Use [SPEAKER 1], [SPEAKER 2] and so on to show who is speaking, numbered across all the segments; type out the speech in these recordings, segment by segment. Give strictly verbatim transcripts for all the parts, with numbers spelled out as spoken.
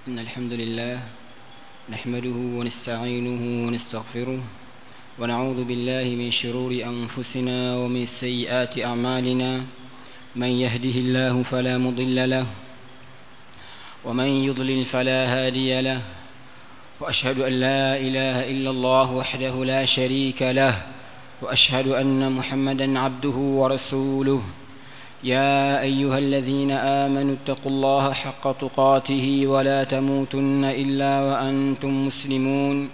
[SPEAKER 1] إن الحمد لله نحمده ونستعينه ونستغفره ونعوذ بالله من شرور أنفسنا ومن سيئات أعمالنا من يهده الله فلا مضل له ومن يضلل فلا هادي له وأشهد أن لا إله إلا الله وحده لا شريك له وأشهد أن محمدًا عبده ورسوله يا أيها الذين آمنوا اتقوا الله حق تقاته ولا تموتن إلا وأنتم مسلمون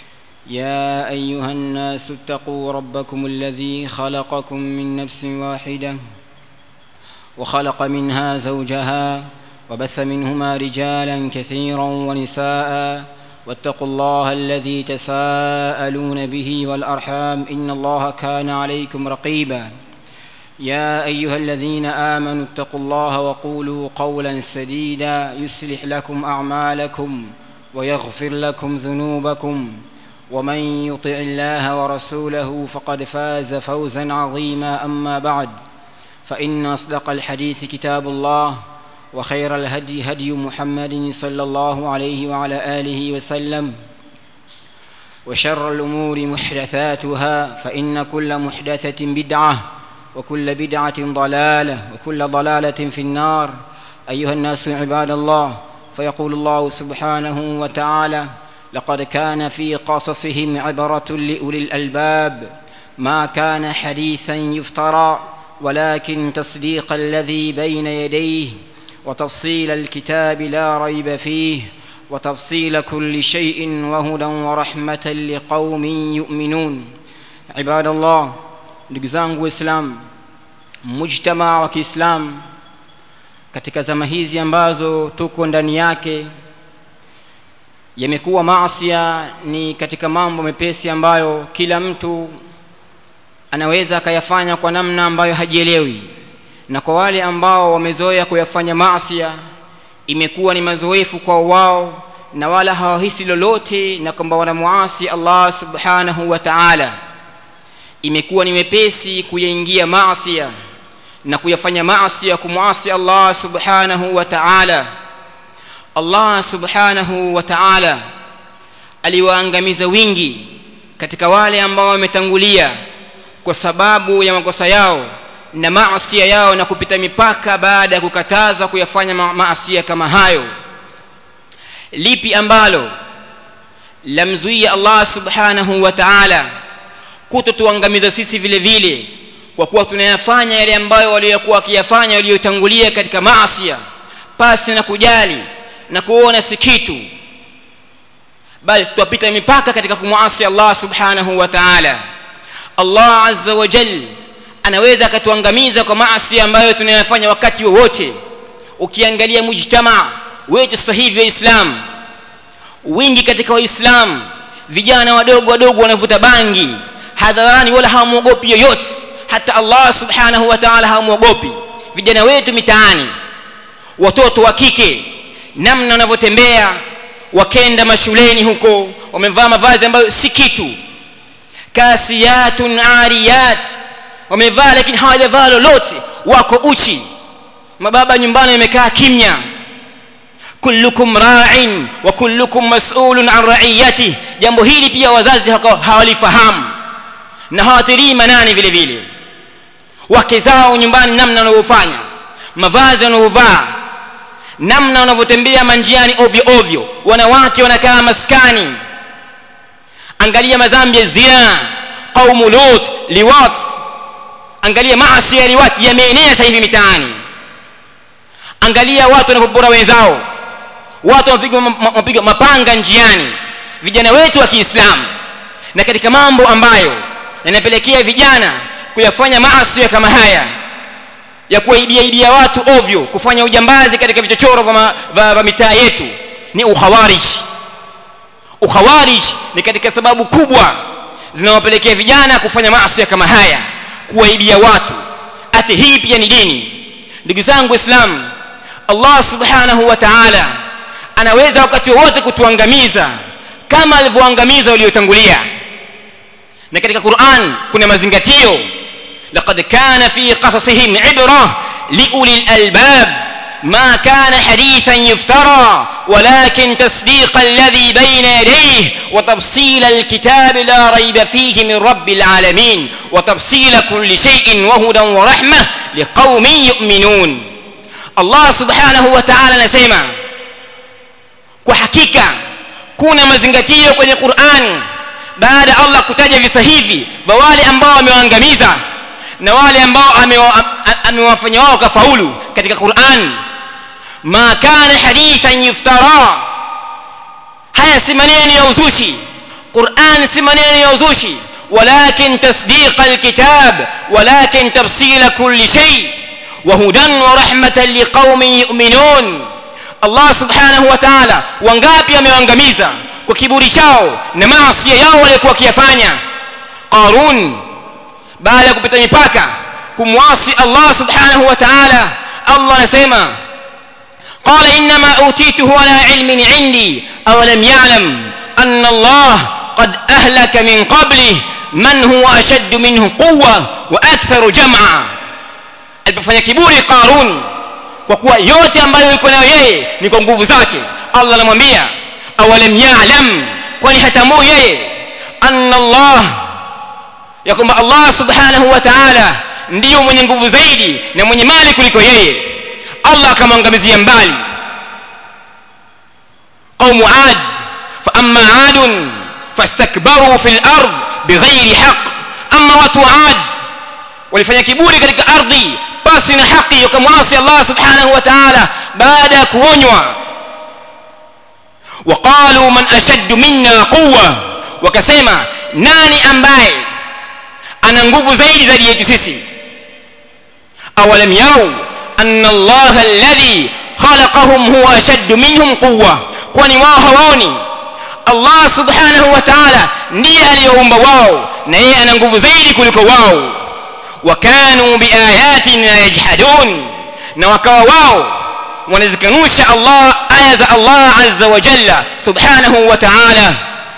[SPEAKER 1] يا أيها الناس اتقوا ربكم الذي خلقكم من نفس واحدة وخلق منها زوجها وبث منهما رجالا كثيرا ونساء واتقوا الله الذي تساءلون به والأرحام إن الله كان عليكم رقيبا يا أيها الذين آمنوا اتقوا الله وقولوا قولا سديدا يصلح لكم أعمالكم ويغفر لكم ذنوبكم ومن يطع الله ورسوله فقد فاز فوزا عظيما أما بعد فإن أصدق الحديث كتاب الله وخير الهدي هدي محمد صلى الله عليه وعلى آله وسلم وشر الأمور محدثاتها فإن كل محدثة بدعة وكل بدعة ضلالة وكل ضلالة في النار أيها الناس عباد الله فيقول الله سبحانه وتعالى لقد كان في قصصهم عبرة لأولي الألباب ما كان حديثا يفترى ولكن تصديق الذي بين يديه وتفصيل الكتاب لا ريب فيه وتفصيل كل شيء وهدى ورحمة لقوم يؤمنون عباد الله ndugu zangu waislamu mujtamaa wa Kiislamu katika zama hizi ambazo tuko ndani yake yamekuwa maasiya ni katika mambo mepesi ambayo kila mtu anaweza akayafanya kwa namna ambayo hajielewi na kwa wale ambao wamezoea kuyafanya maasiya imekuwa ni mazoefu kwa wao na wala hawahisi lolote na kwamba wanamuasi Allah subhanahu wa ta'ala imekuwa ni wepesi kuyaingia maasiya na kuyafanya maasiya kumuasi Allah subhanahu wa ta'ala Allah subhanahu wa ta'ala aliwaangamiza wingi katika wale ambao wametangulia kwa sababu ya makosa yao na maasiya yao na kupita mipaka baada ya kukataza kuyafanya maasiya kama hayo lipi ambalo lamzuia Allah subhanahu wa ta'ala kutotuangamiza sisi vile vile kwa kuwa tunayafanya yale ambayo waliokuwa wakiyafanya waliotangulia katika maasiya pasi na kujali na kuona si kitu bali tupita mipaka katika kumuasi Allah subhanahu wa ta'ala Allah azza wa jalla anaweza akatuangamiza kwa maasi ambayo tunayafanya wakati wowote ukiangalia mujtamaa wetu sahihi wa Islam wingi katika waislamu vijana wadogo wadogo wanavuta bangi hadharani wala hawamuogopi yoyote hata Allah subhanahu wa ta'ala hawamuogopi vijana wetu mitaani watoto wa kike namna wanavyotembea wakenda mashuleni huko wamevaa mavazi ambayo si kitu kasiyatun ariyat wamevaa lakini hawajavaa lolote wako uchi mababa nyumbani wamekaa kimya kullukum ra'in wa kullukum mas'ulun an ra'iyati jambo hili pia wazazi hawalifahamu na hawatilii manani vile vile wake zao nyumbani namna wanavyofanya mavazi wanavyovaa namna wanavyotembea manjiani ovyo ovyo wanawake wanakaa maskani angalia madhambi ya zina qaumu lut liwat angalia maasi ya liwat yameenea sasa hivi mitaani angalia watu wanapobora wenzao watu wapiga mapanga njiani vijana wetu wa Kiislamu na katika mambo ambayo yanapelekea vijana kuyafanya maasi kama haya ya kuaibia ibia watu ovyo kufanya ujambazi katika vichochoro vya mitaa yetu ni ukhawarij ukhawarij ni katika sababu kubwa zinawapelekea vijana kufanya maasi kama haya kuaibia watu ati hii pia ni dini ndugu zangu waislamu Allah subhanahu wa ta'ala anaweza wakati wote kutuangamiza kama alivyoangamiza waliotangulia na katika Qur'an kuna mazingatio laqad kana fi qasasihim ibra liulil albab ما كان حديثا يفترى ولكن تصديق الذي بين يديه وتفصيل الكتاب لا ريب فيه من رب العالمين وتفصيل كل شيء وهدى ورحمة لقوم يؤمنون. Allah subhanahu wa ta'ala anasema kwa hakika kuna mazingatio kwenye Qur'an baada Allah kutaja visa hivi vya wale ambao wamewaangamiza na wale ambao amewafanya wao kafaulu katika Qur'an. Ma kana hadithan yuftara, haya si maneno ya uzushi. Qur'an si maneno ya uzushi, walakin tasdiq alkitab walakin tafsil kulli shay wa hudan wa rahmatan liqaumin yu'minun. Allah subhanahu wa ta'ala wangapi amewaangamiza kwa kiburi chao na maasi yao walikuwa wakiyafanya. Qarun baada ya kupita mipaka kumwasi Allah subhanahu wa ta'ala, Allah anasema قال إنما أوتيته على علم عندي أولم يعلم أن الله قد أهلك من قبله من هو أشد منه قوة وأكثر جمعا. alipofanya kiburi Qarun kwa kuwa yote ambayo yuko nayo yeye ni kwa nguvu zake, Allah anamwambia awalam ya'lam, kwani hatambui yeye anna Allah, ya kwamba Allah subhanahu wa ta'ala ndiyo mwenye nguvu zaidi na mwenye mali kuliko yeye. Allah akamwangamizia mbali قوم عاد فأما عاد فاستكبروا في الأرض بغير حق. أما watu عاد walifanya kiburi katika ardhi basi na haki, wakamwasi Allah subhanahu wa ta'ala baada ya kuonywa. وقالوا من أشد منا قوة, wakasema nani ambaye ana nguvu zaidi zaidi yetu sisi. awalam yarau anna Allah alladhi khalaqahum huwa ashaddu minhum quwwa, kwani wao hawaoni Allah subhanahu wa ta'ala ndiye aliyeumba wao na yeye ana nguvu zaidi kuliko wao. wakanu biayatina yajhadun, na wakawa wao wanazikanusha Allah aya za Allah azza wa jalla subhanahu wa ta'ala.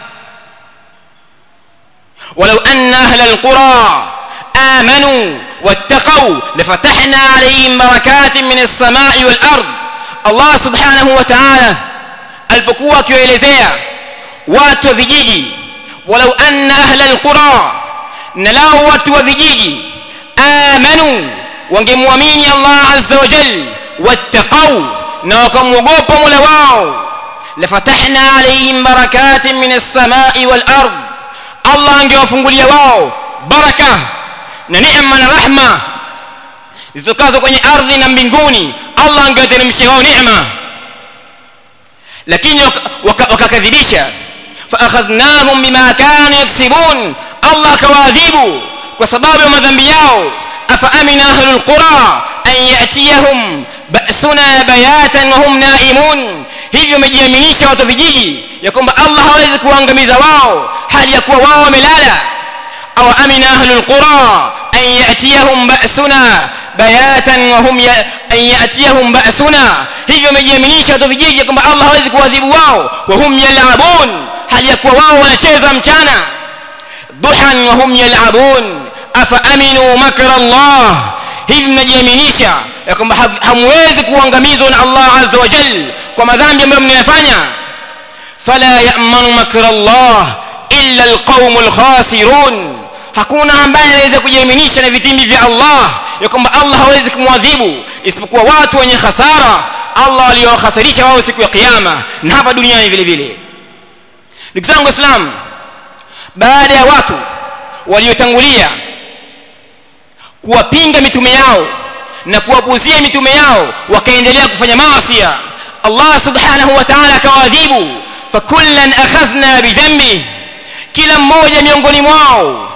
[SPEAKER 1] walau anna ahla alqura amanu wattaqu lafatahna alayhim barakatin min as-samai wal ard. Allah subhanahu wa ta'ala alipokuwa akielezea watu wa vijiji, walau anna ahla alqura, na lao watu wa vijiji amanu, wangemwamini Allah azza wa jalla, wattaqau, na wakamwogopa Mola wao, lafatahna alayhim barakatin min as-samai wal ard, Allah angewafungulia wao baraka na neema na rahma zitokazo kwenye ardhi na mbinguni. Allah angewateremshia wao neema, lakini wakakadhibisha. fa akhadhnahum bima kanu yaksibun, Allah akawaadhibu kwa sababu ya madhambi yao. afa amina ahlul qura an yatiyahum ba'suna bayatan wa hum naimun, hivyo wamejiaminisha watu vijiji ya kwamba Allah hawezi kuangamiza wao hali ya kuwa wao wamelala. aw amina ahlul qura an yatiyahum ba'suna bayatan wa hum an yatiyahum ba'suna, hivyo wamejiaminisha watu vijiji kwamba Allah hawezi kuadhibu wao. wa hum yal'abun, hali ya kuwa wao wanacheza mchana. duhan wa hum yal'abun afa aminu makra Allah, hivi mnajiaminisha ya kwamba hamwezi kuangamizwa na Allah azza wa jalla kwa madhambi ambayo mnayafanya. fala ya'manu makra Allah illa alqaumul khasirun, hakuna ambaye anaweza kujiaminisha na vitimbi vya Allah ya kwamba Allah hawezi kumwadhibu isipokuwa watu wenye hasara, Allah aliyowakhasarisha wao siku ya kiyama na hapa duniani vile vile. Ndugu zangu Waislamu, baada ya watu waliotangulia kuwapinga mitume yao na kuwapuzia mitume yao wakaendelea kufanya maasi, Allah subhanahu wa ta'ala akawaadhibu. fakullan akhadhna bidhanbi, kila mmoja miongoni mwao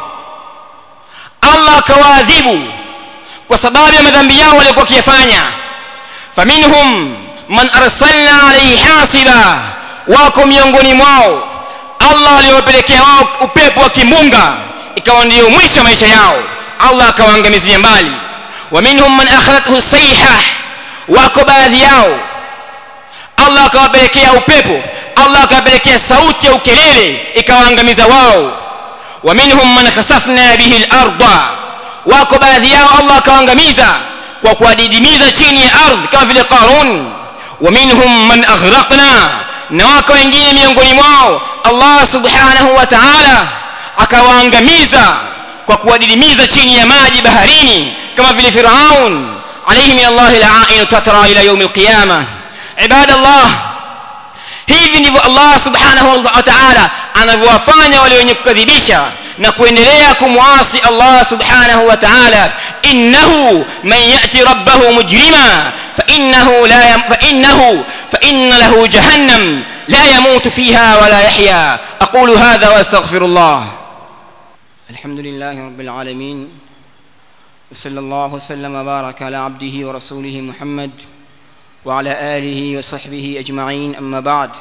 [SPEAKER 1] Allah akawaadhibu kwa sababu ya madhambi yao waliokuwa wakiyafanya. faminhum man arsalna alayhi hasiba, wako miongoni mwao Allah aliwapelekea wao upepo wa kimbunga ikawa ndio mwisho maisha yao, Allah akawaangamizia mbali. wa minhum man akhadathu sayha, wako baadhi yao Allah akawapelekea upepo, Allah akawapelekea sauti ya ukelele ikawaangamiza wao. wa minhum man khasafna bihi al-ardha, wako baadhi yao Allah akawaangamiza kwa kuadidimiza chini ya ardhi kama vile Qarun. Wa minhum man aghraqna, na wako wengine miongoni mwao Allah subhanahu wa ta'ala akawaangamiza kwa kuadidimiza chini ya maji baharini kama vile Firaun alayhi min Allah la'in tatra ila yawm al-qiyamah. Ibadallah, hivi ndivyo Allah subhanahu wa ta'ala anavyowafanya wale wenye kukadhibisha na kuendelea kumwasi Allah subhanahu wa ta'ala. Innahu man ya'ti rabbahu mujrima fa innahu la fa innahu fa inna lahu jahannam la yamutu fiha wa la yahya. aqulu hadha wa astaghfirullah. alhamdulillahi rabbil alamin wa sallallahu wa sallama baraka ala abdihi wa rasulihi Muhammad wa ala alihi wa sahbihi ajma'in. Amma ba'd.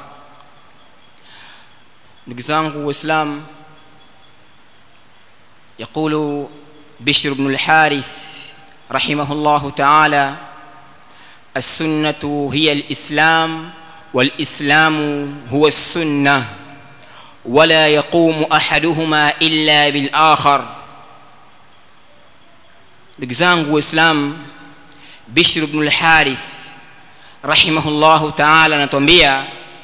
[SPEAKER 1] ndugu zangu waislamu, يقول بشر بن الحارث رحمه الله تعالى: السنة هي الإسلام والإسلام هو السنة ولا يقوم أحدهما إلا بالآخر. بجزانه وإسلام بشر بن الحارث رحمه الله تعالى نتوmbia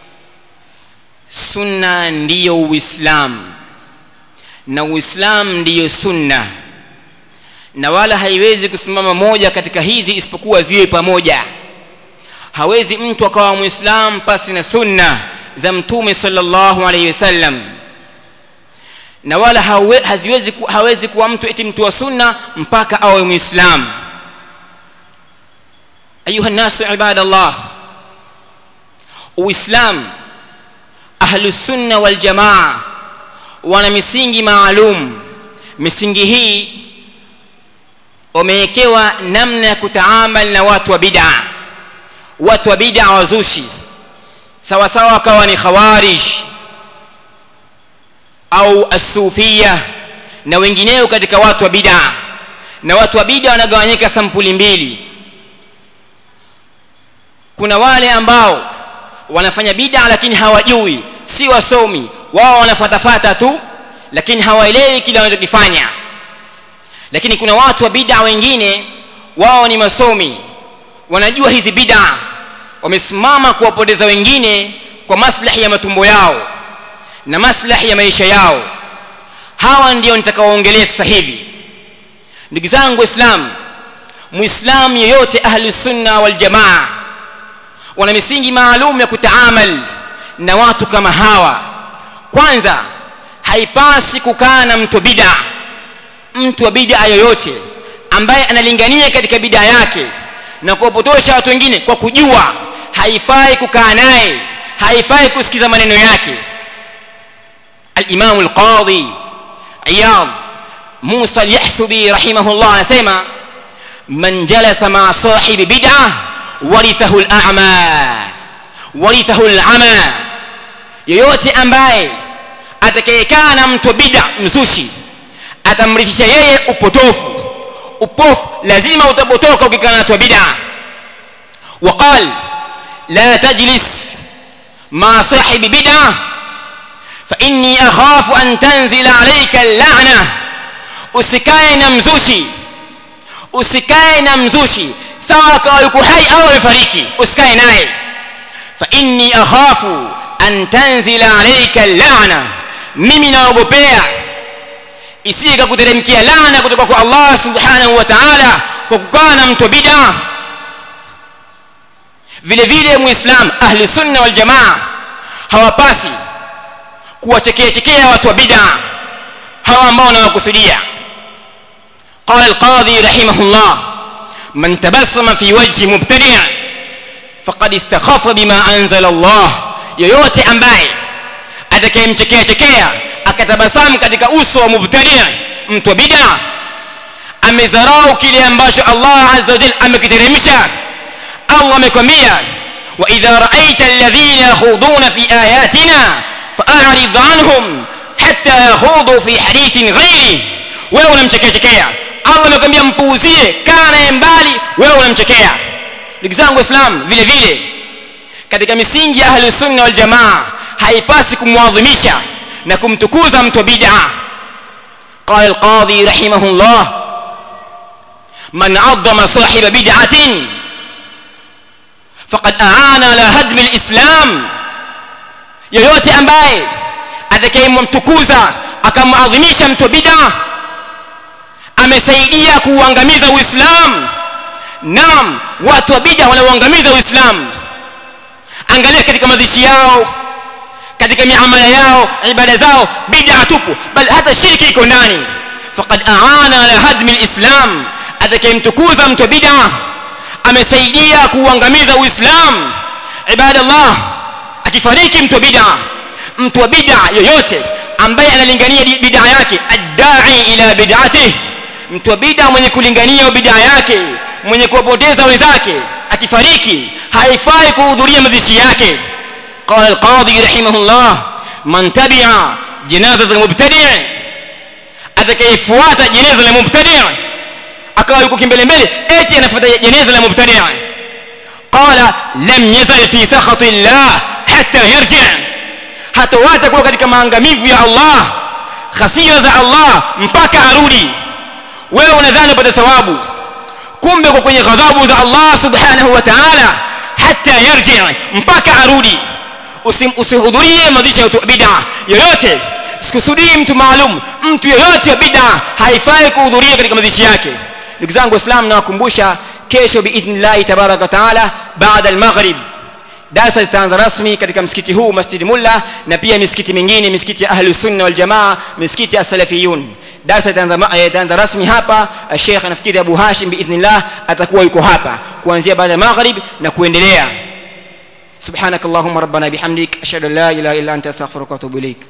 [SPEAKER 1] sunna ndiyo uislamu na uislamu ndiyo sunna, na wala haiwezi kusimama moja katika hizi isipokuwa ziwe pamoja. Hawezi mtu akawa muislamu pasi na sunna za mtume sallallahu alayhi wasallam, na wala hawe, haziwezi ku, hawezi kuwa mtu eti mtu wa sunna mpaka awe muislamu. ayuha nasu ibadallah, uislamu ahlus sunna wal jamaa wana misingi maalum. Misingi hii wamewekewa namna ya kutaamali na watu wa bid'a. Watu wa bid'a wazushi sawa sawa kawa ni khawarij au as-sufiyya na wengineo katika watu wa bid'a. Na watu wa bid'a wanagawanyika sampuli mbili. Kuna wale ambao wanafanya bid'a lakini hawajui, si wasomi, wao wanafatafata tu lakini hawaelewi kile wanachokifanya. Lakini kuna watu wa bid'a wengine wao ni masomi, wanajua hizi bid'a, wamesimama kuwapoteza wengine kwa maslahi ya matumbo yao na maslahi ya maisha yao. Hawa ndio nitakaoongelea sasa hivi. Ndugu zangu Waislamu, muislamu yeyote ahli sunna wal jamaa wana misingi maalum ya kutaamal na watu kama hawa. Kwanza, haipasi kukaa na mtu bid'a. Mtu wa bid'a yoyote ambaye analingania katika bid'a yake na kuwapotosha watu wengine kwa kujua, haifai kukaa naye, haifai kusikiza maneno yake. Al-Imam al-Qadhi Iyad Musa al-Yahsubi rahimahullah anasema: man jalasa ma sahibi bid'ah warithahu al-a'ma warithahu al-'ama. Yeyote ambaye atakayekaa na mtu bid'a mzushi atamrithisha yeye upotofu. Upofu lazima utapotoka ukikaa na mtu bid'a. Waqal la tajlis ma sahibi bid'ah fa inni akhafu an tanzila alayka al-la'na. Usikae na mzushi, usikae na mzushi sawa kama yuko hai au amefariki, usikae naye. fa inni akhafu an tanzila alayka al-la'na, mimi naogopea isije kukuteremkia laana kutoka kwa Allah subhanahu wa ta'ala kwa kukaa na mtu bid'a. Vile vile muislam ahli sunna wal jamaa hawapasi kuwachekea chekea watu wa bid'a hawa ambao wanakusudia. Qala al-Qadhi rahimahullah: man tabassama fi wajhi mubtadi' faqad istakhafa bima anzala Allah. Yoyote ambaye atakayemchekea chekea akatabasamu katika uso wa mubtadi', mtu wa bid'a, amezarau kile ambacho Allah azza wa jalla amekiteremsha. Allah amekwambia: wa idha ra'aita alladhina yakhuduna fi ayatina fa'rid anhum hatta yakhudu fi hadithin ghairi. Wewe unamchekea chekea, Allah amekwambia mpuuzie, kaa naye mbali, wewe unamchekea. Ndugu zangu Waislamu, vile vile katika misingi ya ahli sunna wal jamaa haipasi kumwadhimisha na kumtukuza mtu bid'a. Qala al-Qadhi rahimahullah: man 'azzama sahiba bid'atin faqad aana ala hadmi al-islam, yoyote ambaye atakayemtukuza akamadhimisha mtu bid'a amesaidia kuangamiza Uislamu. Naam, watu wa bid'a wanaoangamiza Uislamu. Angalia katika mazishi yao, katika miamala yao, ibada zao, bid'a tupu, bali hata shirki iko ndani. Faqad aana ala hadmi al-islam, atakayemtukuza mtu bid'a amesaidia kuangamiza Uislamu. Ibadallah, akifariki mtu bid'a, mtu wa bid'a yoyote ambaye analingania bid'a yake, ad-da'i ila bid'atihi, mtu wa bid'a mwenye kulingania bid'a yake, mwenye kuwapoteza wenzake, akifariki haifai kuhudhuria mazishi yake. Qala al-qadhi rahimahullah, man tabi'a janazat al-mubtadi', atakayefuata jeneza la mubtadi' akawa yuko kimbele mbele eti anafuata jeneza la mubtadi', qala lam yazal fi sakhati Allah hatta yarji', hatawata kuwa katika maangamivu ya Allah, khasira za Allah mpaka arudi. Wewe unadhani upata thawabu, kumbe kwa kwenye ghadhabu za Allah subhanahu wa ta'ala. Hatta yarji', mpaka arudi. Usihudhurie mazishi ya bid'a yoyote, sikusudii mtu maalum, mtu yoyote wa bid'a haifai kuhudhuria katika mazishi yake. Ndugu zangu Waislamu, nawakumbusha kesho biidhnillah tabaraka taala baada al-maghrib darasa zitaanza rasmi katika msikiti huu Masjid Mulla, na pia misikiti mingine, misikiti ya Ahlus Sunna wal Jamaa, misikiti ya Salafiyun. Darasa itaanza rasmi hapa. Sheikh nafikiri Abu Hashim biidhnillah atakuwa yuko hapa kuanzia baada ya maghrib na kuendelea. Subhanakallahumma rabbana bihamdik ashhadu an la ilaha illa anta astaghfiruka wa atubu ilaik.